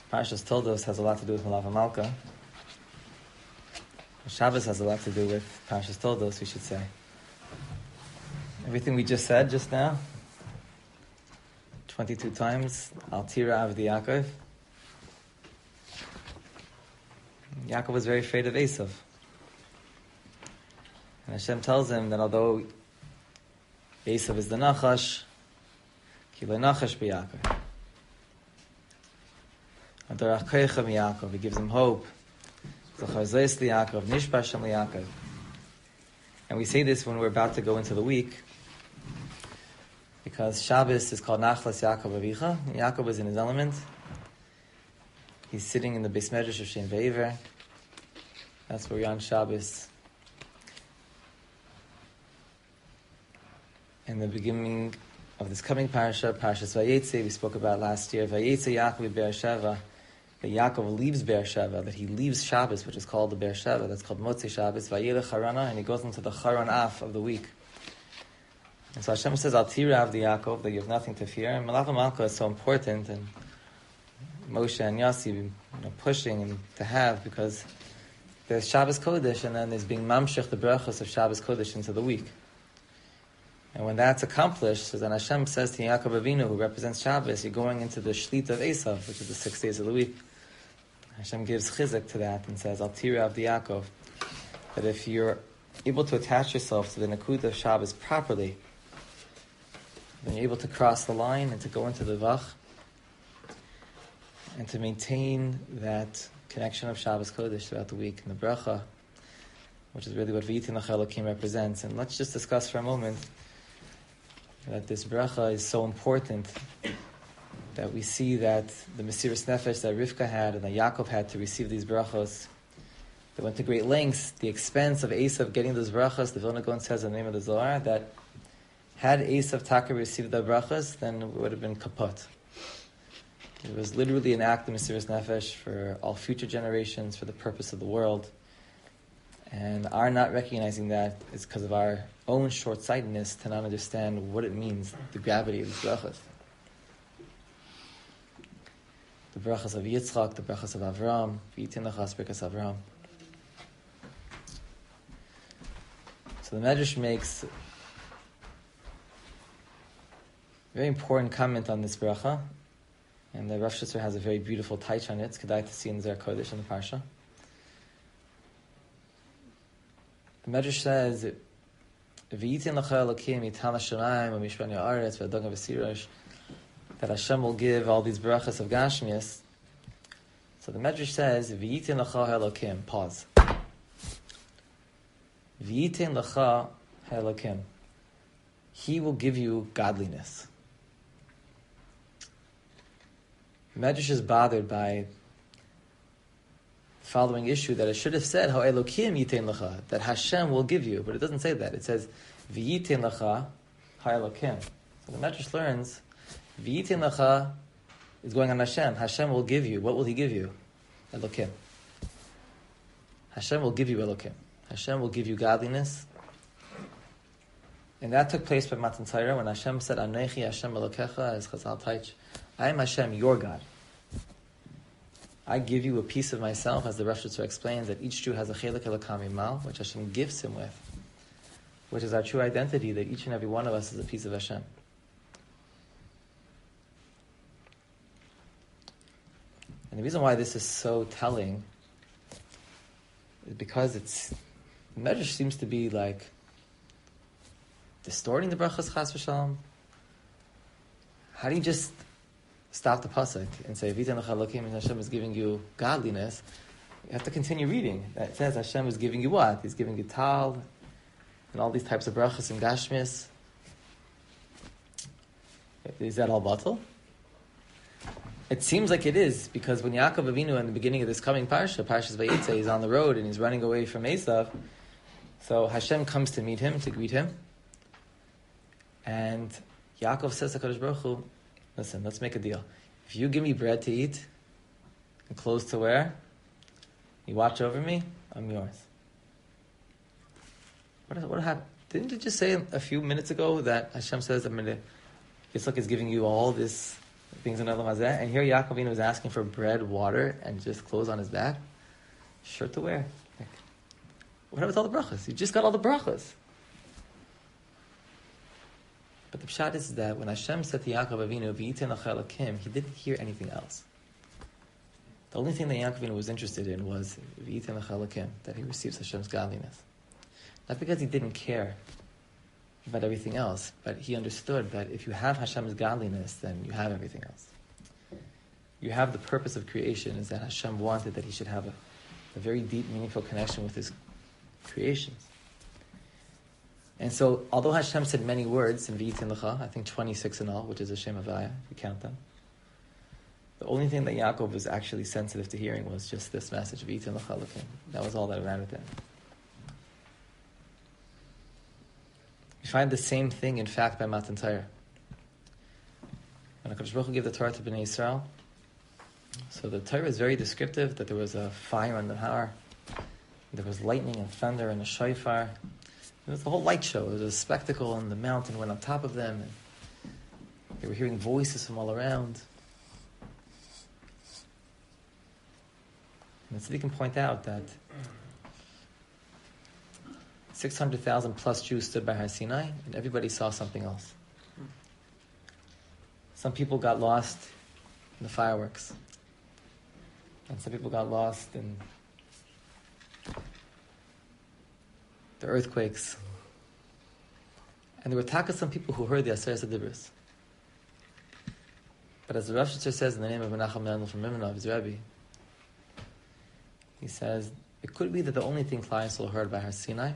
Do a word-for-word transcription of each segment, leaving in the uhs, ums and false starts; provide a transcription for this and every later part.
Parshas Toldos has a lot to do with Malava Malka. Shabbos has a lot to do with Parshas Toldos, we should say. Everything we just said just now, twenty-two times, Al Tira Avdi Yaakov. Yaakov was very afraid of Esav. And Hashem tells him that although Esav is the Nachash, Ki lo Nachash b'Yaakov. Adorach Koicha miYaakov, he gives him hope. Zachar Zeis liYaakov, Nishbar Shem liYaakov. And we say this when we're about to go into the week, because Shabbos is called Nachlas Yaakov Avicha. Yaakov is in his element. He's sitting in the Beis Medrash of Shein Ve'Iver. That's where we're on Shabbos. In the beginning of this coming parasha, Parashas Vayetze, we spoke about last year, Vayetze Yaakov Be'er-Sheva, that Yaakov leaves Be'er-Sheva, that he leaves Shabbos, which is called the Be'er-Sheva, that's called Motzei Shabbos, Vayelech Harana, and he goes into the Haran Af of the week. And so Hashem says, Al Tira Avdi Yaakov, that you have nothing to fear. And Malava Malka is so important, and Moshe and Yossi, you know, pushing and to have, because there's Shabbos Kodesh, and then there's being mamshech the brachos of Shabbos Kodesh into the week. And when that's accomplished, then Hashem says to Yaakov Avinu, who represents Shabbos, you're going into the Shlita of Esav, which is the six days of the week. Hashem gives chizuk to that and says, Al Tira Avdi Yaakov, that if you're able to attach yourself to the Nakud of Shabbos properly, then you're able to cross the line and to go into the Vach, and to maintain that connection of Shabbos Kodesh throughout the week and the bracha, which is really what V'yitin Lach Elokim represents. And let's just discuss for a moment that this bracha is so important, that we see that the Mesiras Nefesh that Rivka had and that Yaakov had to receive these brachos, they went to great lengths, the expense of Esav getting those brachos. The Vilna Gaon says in the name of the Zohar that had Esav Taka received the brachos, then it would have been kaput. It was literally an act of Mesiras Nefesh for all future generations, for the purpose of the world. And our not recognizing that is because of our own short-sightedness to not understand what it means, the gravity of these brachas. The brachas of Yitzchak, the brachas of Avram, V'yitin Lachas Birkas Avram. So the Medrash makes a very important comment on this bracha, and the Rosh Hashanah has a very beautiful taich on it. It's kedai to see in Zer Kodesh in the Parsha. The Medrash says, "V'yitin Lacha Elokim yitan Hashemayim u'mishpan ya'aretz v'adonga v'sirosh," that Hashem will give all these brachas of Gashmias. So the Medrash says, "V'yitin Lacha Elokim." Pause. V'yitin Lacha Elokim. He will give you godliness. The Medrash is bothered by the following issue, that it should have said, "Ha Elokim yitain lecha," that Hashem will give you, but it doesn't say that. It says, "V'yitain lecha ha Elokim." So the Medrash learns, "V'yitain lecha" is going on Hashem. Hashem will give you. What will He give you? Elokim. Hashem will give you Elokim. Hashem will give you godliness. And that took place by Matan Torah when Hashem said, "Anochi Hashem Elokecha," as Chazal teach, I am Hashem, your God. I give you a piece of myself, as the Rosh Hashanah explains, that each Jew has a chelik elokam imal, which Hashem gifts him with, which is our true identity, that each and every one of us is a piece of Hashem. And the reason why this is so telling is because it's, the Medrash seems to be like distorting the brachas chas v'shalom. How do you just stop the pasuk and say, "V'yitin lecha Elokim," and Hashem is giving you godliness? You have to continue reading. It says Hashem is giving you what? He's giving you tal and all these types of brachas and gashmis. Is that all batal? It seems like it is, because when Yaakov Avinu in the beginning of this coming parsha, Parshas Vayetze, he's on the road and he's running away from Esav. So Hashem comes to meet him, to greet him, and Yaakov says to Kadosh Baruch Hu, "Listen, let's make a deal. If you give me bread to eat and clothes to wear, you watch over me, I'm yours." What, what happened? Didn't you just say a few minutes ago that Hashem says, "I'm going to," Yitzchak is giving you all this things in Olam Hazeh, and here Yaakov Avinu was asking for bread, water, and just clothes on his back, shirt to wear. Like, what about all the brachas? You just got all the brachas. But the pshat is that when Hashem said to Yaakov Avinu, "V'yitin l'cha Elokim," he didn't hear anything else. The only thing that Yaakov Avinu was interested in was "V'yitin l'cha Elokim," that he receives Hashem's godliness. Not because he didn't care about everything else, but he understood that if you have Hashem's godliness, then you have everything else. You have the purpose of creation, is that Hashem wanted that he should have a, a very deep, meaningful connection with his creations. And so, although Hashem said many words in V'yitin l'cha, I think twenty-six in all, which is a Shem Havaya, if you count them, the only thing that Yaakov was actually sensitive to hearing was just this message, V'yitin l'cha Elokim. That was all that ran with it. You find the same thing, in fact, by Matan Torah. When HaKadosh Baruch Hu gave the Torah to Bnei Yisrael, so the Torah is very descriptive, that there was a fire on the Har, there was lightning and thunder and a shofar. It was a whole light show. It was a spectacle, and the mountain went on top of them, and they were hearing voices from all around. And so we can point out that six hundred thousand plus Jews stood by Har Sinai, and everybody saw something else. Some people got lost in the fireworks, and some people got lost in the earthquakes. And there were taka some people who heard the Aseret HaDibros. But as the Rav Shitzer says in the name of Menachem Mendel from Mimonov, his Rebbe, he says, it could be that the only thing Klal Yisrael heard by Har Sinai,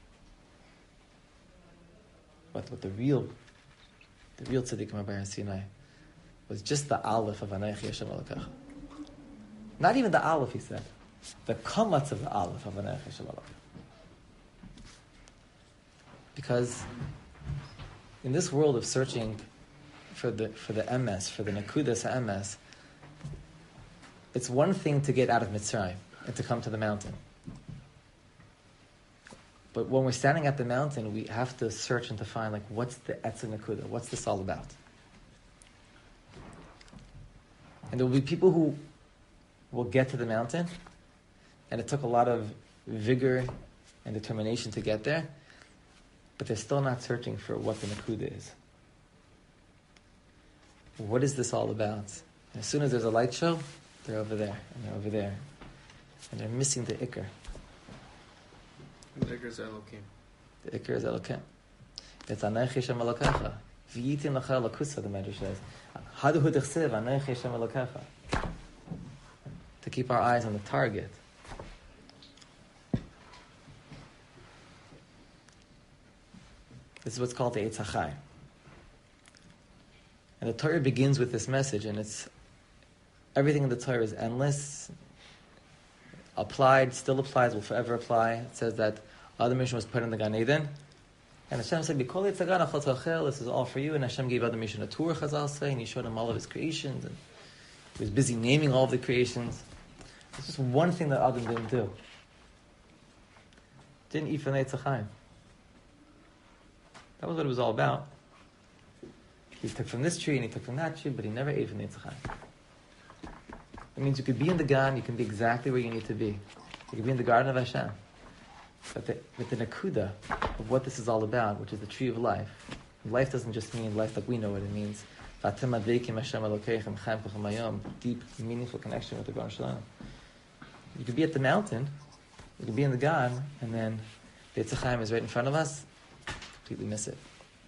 but what the real, the real tzaddikim heard by Har Sinai, was just the aleph of Anochi Hashem Elokecha. Not even the aleph, he said. The kamatz of the aleph of Anochi Hashem Elokecha. Because in this world of searching for the for the M S, for the Nakudas M S, it's one thing to get out of Mitzrayim and to come to the mountain. But when we're standing at the mountain, we have to search and to find, like, what's the Etz Nakuda? What's this all about? And there will be people who will get to the mountain, and it took a lot of vigor and determination to get there, but they're still not searching for what the Nakuda is. What is this all about? And as soon as there's a light show, they're over there, and they're over there. And they're missing the Iker. The Iker is Elokim. The Iker is Elokim. It's Anochi Hashem Elokecha. V'yitin l'cha Elokusa, the Medrash says. Hadu hu d'chsev, Anochi Hashem Elokecha. To keep our eyes on the target. This is what's called the Eitz HaChai. And the Torah begins with this message, and it's everything in the Torah is endless, applied, still applies, will forever apply. It says that Adam Rishon was put in the Gan Eden, and Hashem said, "B'kol yitzagana chol tochel." This is all for you. And Hashem gave Adam Rishon a tour, Chazal say, and He showed him all of His creations, and He was busy naming all of the creations. It's just one thing that Adam didn't do. Didn't eat from the Eitz HaChaim. That was what it was all about. He took from this tree and he took from that tree, but he never ate from the Eitz HaChaim. It means you could be in the Gan, you can be exactly where you need to be. You can be in the Garden of Hashem. But the, with the Nakuda of what this is all about, which is the tree of life. Life doesn't just mean life like we know it. It means deep, meaningful connection with the Gan Shalom. You could be at the mountain, you could be in the Gan, and then the Eitz HaChaim is right in front of us, completely miss it.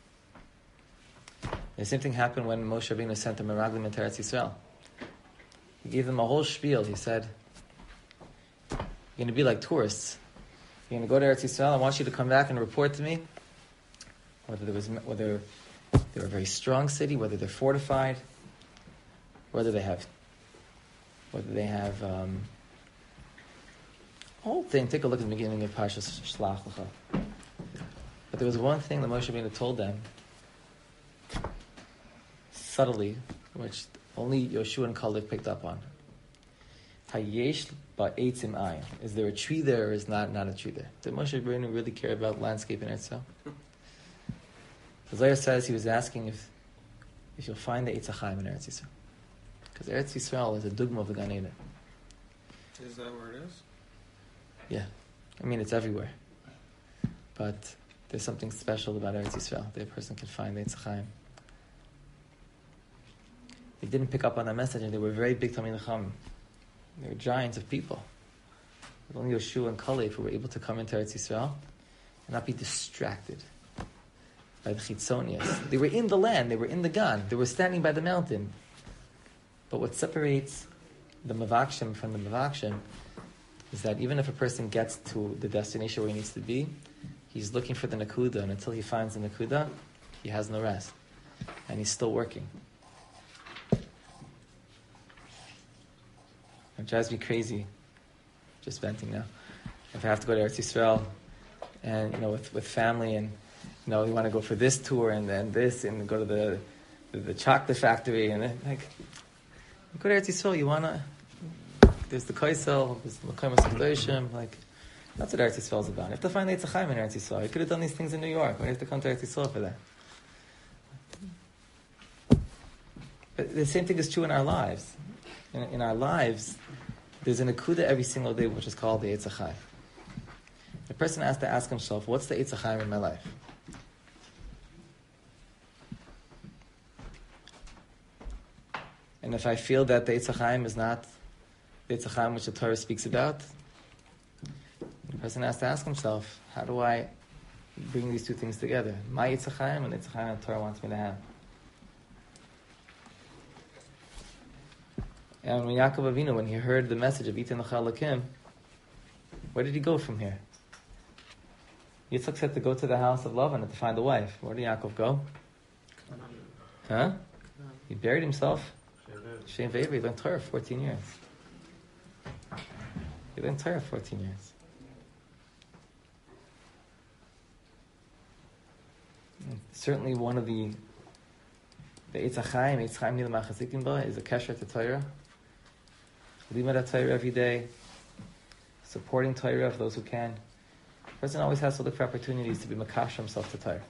The same thing happened when Moshe Rabbeinu sent the Meraglim into Eretz Yisrael. He gave them a whole spiel. He said, "You're going to be like tourists. You're going to go to Eretz Yisrael. I want you to come back and report to me whether there was whether they were a very strong city, whether they're fortified, whether they have whether they have um, whole thing. Take a look at the beginning of Parshas Shlach Lecha. But there was one thing that Moshe Rabbeinu told them subtly, which only Yoshua and Kaleb picked up on. Hayesh ba'etzim ayin. Is there a tree there or is not not a tree there? Did Moshe Rabbeinu really care about landscape in Eretz Yisrael? The Zohar says he was asking if if you'll find the Eitz HaChaim in Eretz Yisrael. Because Eretz Yisrael is a dugma of the Gan Eden. Is that where it is? Yeah. I mean, it's everywhere. But there's something special about Eretz Yisrael that a person can find the Eitz Chaim. They didn't pick up on that message, and they were very big Talmidei Chachamim. They were giants of people. Only Yoshua and Kalev who were able to come into Eretz Yisrael and not be distracted by the Chitzonias. They were in the land, they were in the Gan, they were standing by the mountain. But what separates the Mavakshim from the Mavakshim is that even if a person gets to the destination where he needs to be, he's looking for the Nakuda, and until he finds the Nakuda, he has no rest. And he's still working. It drives me crazy, just venting now. If I have to go to Eretz Yisrael, and you know, with, with family, and you know, you want to go for this tour and then this, and go to the the, the chocolate factory, and then, like, you go to Eretz Yisrael, you wanna. There's the Kaisel, there's the Mekayim HaSadoshim, like, that's what Eretz Yisrael is about. You have to find the Eitz Chaim in Eretz Yisrael. You could have done these things in New York. Why do you have to come to Eretz Yisrael for that? But the same thing is true in our lives. In, in our lives, there's an akuda every single day which is called the Eitz Chaim. The person has to ask himself, what's the Eitz Chaim in my life? And if I feel that the Eitz Chaim is not the Eitz Chaim which the Torah speaks about, the person has to ask himself, how do I bring these two things together? My Eitz Chaim and the Eitz Chaim the Torah wants me to have. And when Yaakov Avinu, when he heard the message of Iten L'cha Elokim, where did he go from here? Yitzchak said to go to the house of Lavan and to find a wife. Where did Yaakov go? Huh? He buried himself. Shem Ve'ever. He learned Torah for fourteen years. He learned Torah for fourteen years. And certainly one of the the Eitz Chaim, Eitz Chaim Nila Machazikim Ba, is a kesher to Torah. Limud Torah every day, supporting Torah for those who can. The person always has to look for opportunities to be makash himself to Torah.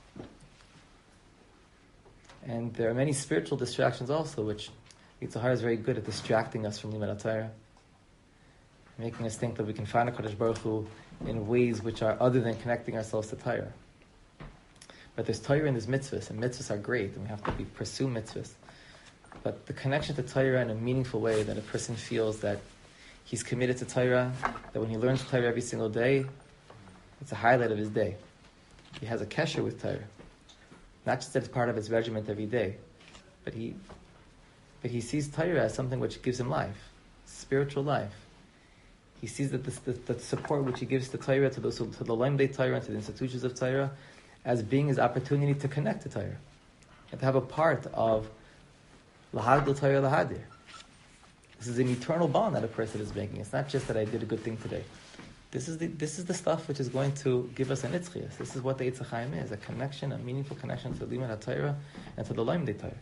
And there are many spiritual distractions also, which Eitz Hara is very good at distracting us from Limud Torah, making us think that we can find a Kadosh Baruch Hu in ways which are other than connecting ourselves to Torah. But there's Torah and there's mitzvahs, and mitzvahs are great, and we have to be pursue mitzvahs. But the connection to Torah in a meaningful way, that a person feels that he's committed to Torah, that when he learns Torah every single day, it's a highlight of his day. He has a kesher with Torah. Not just that it's part of his regiment every day, but he but he sees Torah as something which gives him life, spiritual life. He sees that the, the, the support which he gives to Torah, to, those, to the Lemdei Torah, and to the institutions of Torah, as being his opportunity to connect to Torah, and to have a part of Lahagdil Torah Lahadir. This is an eternal bond that a person is making. It's not just that I did a good thing today. This is the this is the stuff which is going to give us an itzchias. This is what the Eitz Chaim is, a connection, a meaningful connection to the Limud HaTorah and to the Lemdei Torah.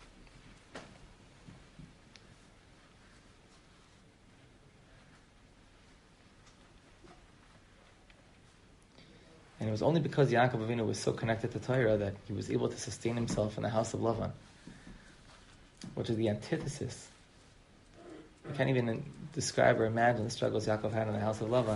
And it was only because Yaakov Avinu was so connected to Torah that he was able to sustain himself in the house of Lavan, which is the antithesis. I can't even describe or imagine the struggles Yaakov had in the house of Lavan.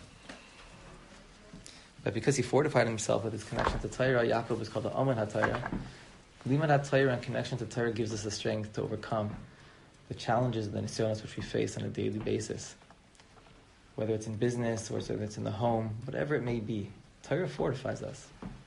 But because he fortified himself with his connection to Torah, Yaakov was called the Omen HaTorah. Limud HaTorah and connection to Torah gives us the strength to overcome the challenges and the nisyonos which we face on a daily basis. Whether it's in business, or whether it's in the home, whatever it may be, Torah fortifies us.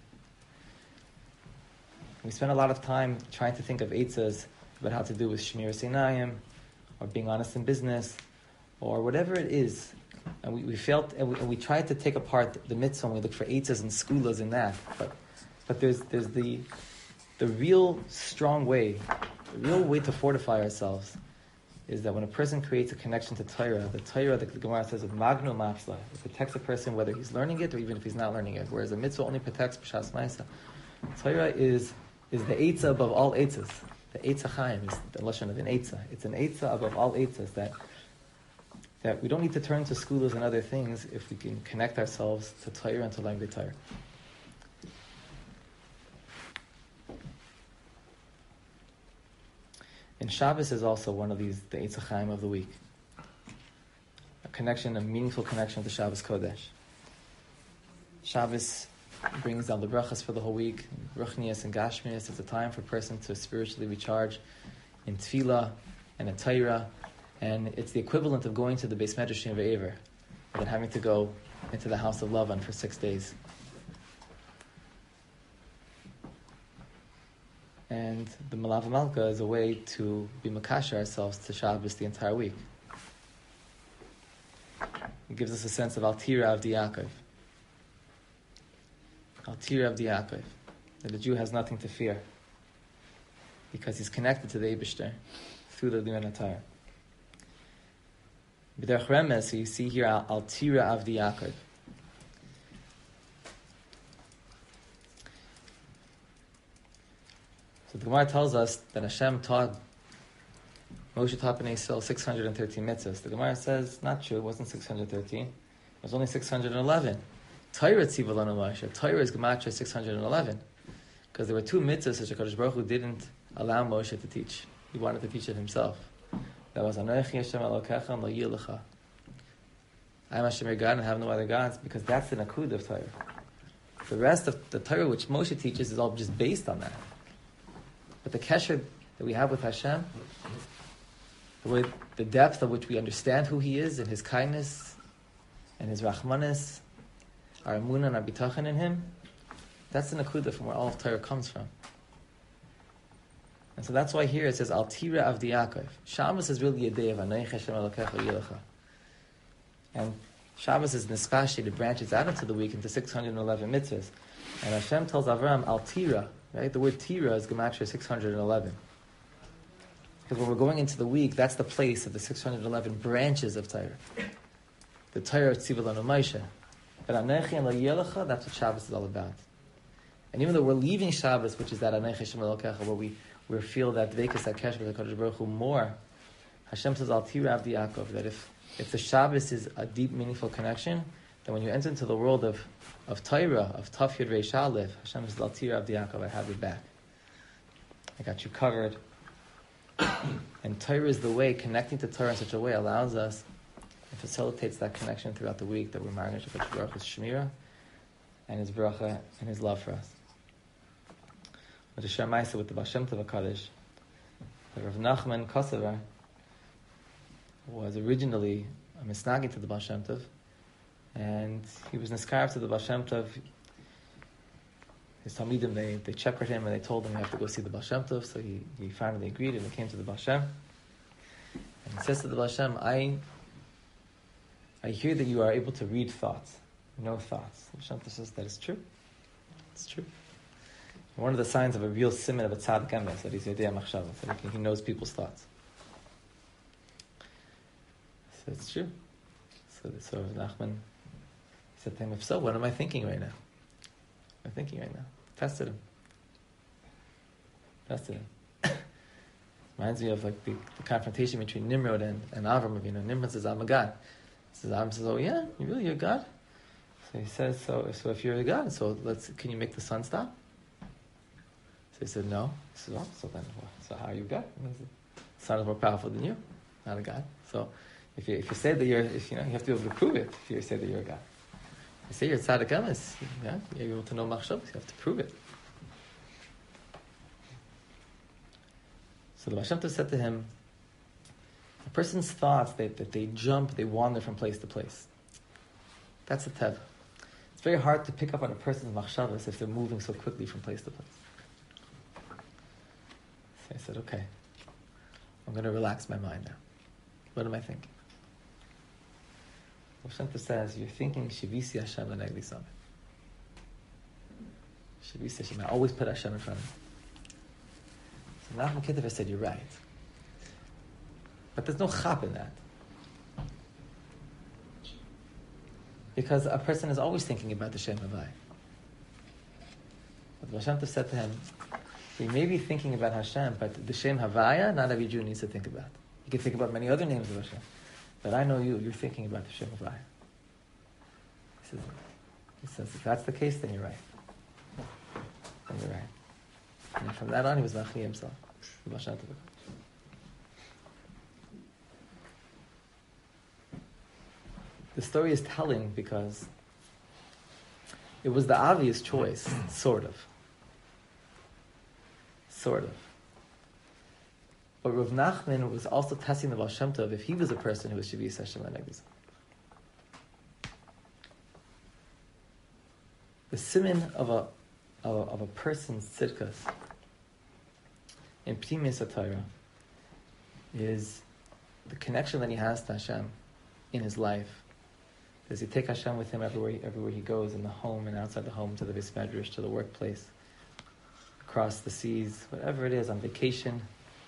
We spend a lot of time trying to think of eitzas about how to do with Shemiras Einayim, or being honest in business, or whatever it is. And we, we felt, and we, and we tried to take apart the mitzvah, and we look for eitzas and skulas in that. But but there's there's the the real strong way, the real way to fortify ourselves is that when a person creates a connection to Torah, the Torah, the Gemara says, of Magnu Mafsla, it protects a person whether he's learning it or even if he's not learning it. Whereas a mitzvah only protects B'shas Ma'isa. Torah is is the eitzah above all eitzas. The Eitz Chaim is the lashon of an eitzah. It's an eitzah above all eitzahs, that that we don't need to turn to schools and other things if we can connect ourselves to Torah and to Lemdei Torah. And Shabbos is also one of these, the Eitz Chaim of the week. A connection, a meaningful connection to Shabbos Kodesh. Shabbos brings down the brachas for the whole week. Ruchnias and Gashmias. It's a time for a person to spiritually recharge in Tefillah and in Torah. And it's the equivalent of going to the Beis Medrash in Ve'ever, and then having to go into the house of Lavan for six days. And the Malav Malka is a way to be makasher ourselves to Shabbos the entire week. It gives us a sense of Altira of Yaakov. Altira of Yaakov. That the Jew has nothing to fear because he's connected to the Eibishter through the Liman HaTorah. B'derech Remez, so you see here Altira of Yaakov. So the Gemara tells us that Hashem taught Moshe taught Bnei Yisrael six hundred thirteen mitzvahs. The Gemara says, not true, it wasn't six hundred thirteen. It was only six hundred eleven. Torah tziva lanu Moshe. Torah is Gematria six hundred eleven. Because there were two mitzvahs that HaKadosh Baruch Hu didn't allow Moshe to teach. He wanted to teach it himself. That was Anochi Hashem Elokecha Lo Yilecha. I am Hashem your God and have no other gods, because that's the Nakud of Torah. The rest of the Torah which Moshe teaches is all just based on that. But the kesher that we have with Hashem, the way, the depth of which we understand who He is and His kindness and His rachmanis, our emunah and our bitachon in Him, that's the nakuda from where all of Torah comes from. And so that's why here it says Altira of Yaakov. Shabbos is really a day of Anoich Hashem Elokecha Yilecha. And Shabbos is nispashi, it branches out into the week into six hundred eleven mitzvahs. And Hashem tells Avram Altira, right? The word Tira is Gematria six hundred eleven. Because when we're going into the week, that's the place of the six hundred eleven branches of Torah. The Torah Tziva Lanu Moshe. But Anochi and Lo Yilecha, that's what Shabbos is all about. And even though we're leaving Shabbos, which is that Anochi Hashem Elokecha, where we, we feel that Dveikus HaKesher with HaKadosh Baruch Hu more, Hashem says Altira of Yaakov, that if, if the Shabbos is a deep, meaningful connection, then when you enter into the world of, of Torah, of Taf Yud Reish Aleph, Hashem says Altira of Yaakov, I have your back. I got you covered. And Torah is the way, connecting to Torah in such a way allows us and facilitates that connection throughout the week that we're married to HaKadosh Baruch Hu's Shemira and His bracha and His love for us. But the Shem Maisa with the Baal Shem Tov HaKadosh, the Rav Nachman Kosovar was originally a misnagi to the Baal Shem Tov, and he was niskar to the Baal Shem Tov. His Talmidim, they, they checked him and they told him you have to go see the Baal Shem Tov, so he, he finally agreed and he came to the Baal Shem. And he says to the Baal Shem, I, I hear that you are able to read thoughts, know thoughts. The Baal Shem Tov says that is true. It's true. One of the signs of a real siman of a tzaddik emes, that he's yodea machshava, that he, he knows people's thoughts. So it's true. So, so Nachman said to him, if so, what am I thinking right now? What am I thinking right now? Tested him. Tested him. Reminds me of like the, the confrontation between Nimrod and, and Avram. You know, Nimrod says, I'm a god. He says, Avram says, oh yeah, you really, you're a god? So he says, so, so if you're a god, so let's, can you make the sun stop? So he said, no. He says, oh, so then, well, so how are you a god? And he said, the sun is more powerful than you, not a god. So if you if you say that you're, if you know, you have to be able to prove it. If you say that you're a god, you say you're tzaddik emes, yeah, you're able to know machshavos. You have to prove it. So the Baal Shem Tov said to him, a person's thoughts, they, that they jump, they wander from place to place. That's a teva. It's very hard to pick up on a person's machshavos if they're moving so quickly from place to place. So I said, okay, I'm going to relax my mind now. What am I thinking? Baal Shem Tov says, you're thinking Shivisi Hashem L'negli Sameh. Shivisi Hashem, I always put Hashem in front of me. So Nachman Kittever said, you're right. But there's no chap in that. Because a person is always thinking about the Shem Havai. But Baal Shem Tov said to him, you may be thinking about Hashem, but the Shem Havaya, not every Jew needs to think about. You can think about many other names of Hashem. But I know you, you're thinking about the Shem Havaya. He says, he says, if that's the case, then you're right. Then you're right. And from that on, he was Machi himself. The Baal Shem Tov. the story is telling because it was the obvious choice, sort of. Sort of. But Rav Nachman was also testing the Baal Shem Tov if he was a person who was Shiviyas Hashem Lenegdis. The siman of a of a, of a person's tzidkas in Pnimius HaTorah is the connection that he has to Hashem in his life. Does he take Hashem with him everywhere, everywhere he goes, in the home and outside the home, to the Beis Medrash, to the workplace, across the seas, whatever it is, on vacation.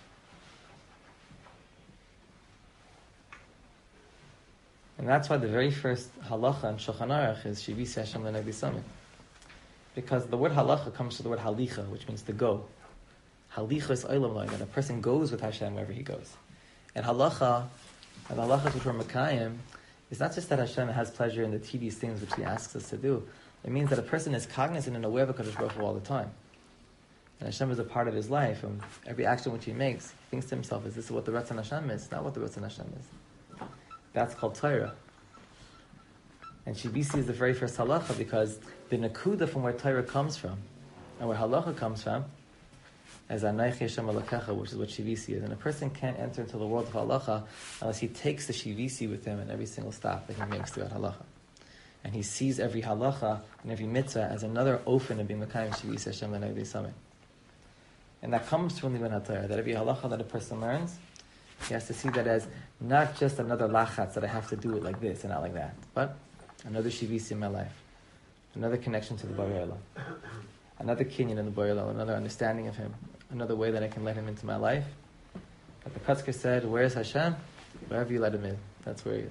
And that's why the very first halacha in Shulchan Aruch is Shiviyas Hashem Lenegdis Samim. Because the word halacha comes from the word halicha, which means to go. Halicha is olam loy, that a person goes with Hashem wherever he goes. And halacha, and the halachas which we're Mekayim, is not just that Hashem has pleasure in the tedious things which He asks us to do. It means that a person is cognizant and aware of HaKadosh Baruch Hu all the time. And Hashem is a part of his life, and every action which he makes, he thinks to himself, is this what the Ratzon Hashem is? It's not what the Ratzon Hashem is. That's called Torah. And Shivisi is the very first halacha because the nakuda from where Torah comes from and where halacha comes from is Anaychi Hashem Elokecha, which is what Shivisi is. And a person can't enter into the world of halacha unless he takes the Shivisi with him in every single stop that he makes throughout halacha. And he sees every halacha and every mitzvah as another ofen of being Mekayim Shivisi Hashem Lenegdis Samim. And that comes from the Liman HaTorah, that every halacha that a person learns, he has to see that as not just another lachatz that I have to do it like this and not like that, but another shivisi in my life, another connection to the Borei Olam, another kinyan in the Borei Olam, another understanding of Him, another way that I can let Him into my life. Like the Kotzker said, where is Hashem? Wherever you let Him in, that's where He is.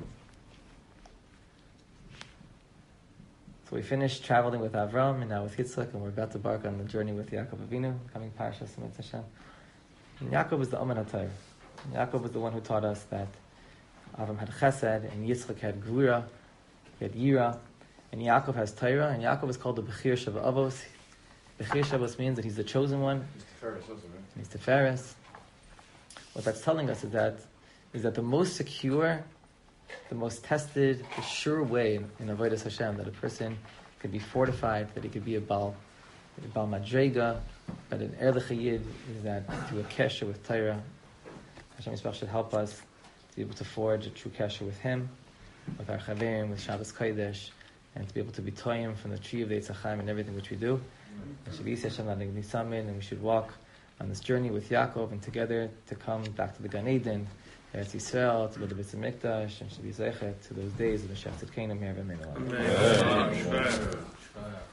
So we finished traveling with Avram and now with Yitzchak, and we're about to embark on the journey with Yaakov Avinu, coming Parashas Emet Hashem. And Yaakov was the Omen HaTorah. Yaakov was the one who taught us that Avram had Chesed, and Yitzchak had Gvura, he had Yira, and Yaakov has Torah, and Yaakov is called the Bechir Sheva Avos. Bechir Sheva Avos means that he's the chosen one. He's Tiferes also, right? He's Tiferes. What that's telling us is that is that the most secure, the most tested, the sure way in, in Avodas Hashem, that a person could be fortified, that he could be a Baal, a Baal Madrega, but an Erlich Yid is that through a Kesher with Torah, Hashem Yisrael should help us to be able to forge a true Kesher with Him, with our Chaverim, with Shabbos Kodesh, and to be able to be toyim from the tree of the Eitz Chaim in everything which we do. And Shiviyas Hashem Lenegdis Samim, and we should walk on this journey with Yaakov and together to come back to the Gan Eden, Eretz Yisrael, to build the Beit HaMikdash, and should be zeichet to those days of the Shefet Kingdom here of Amen.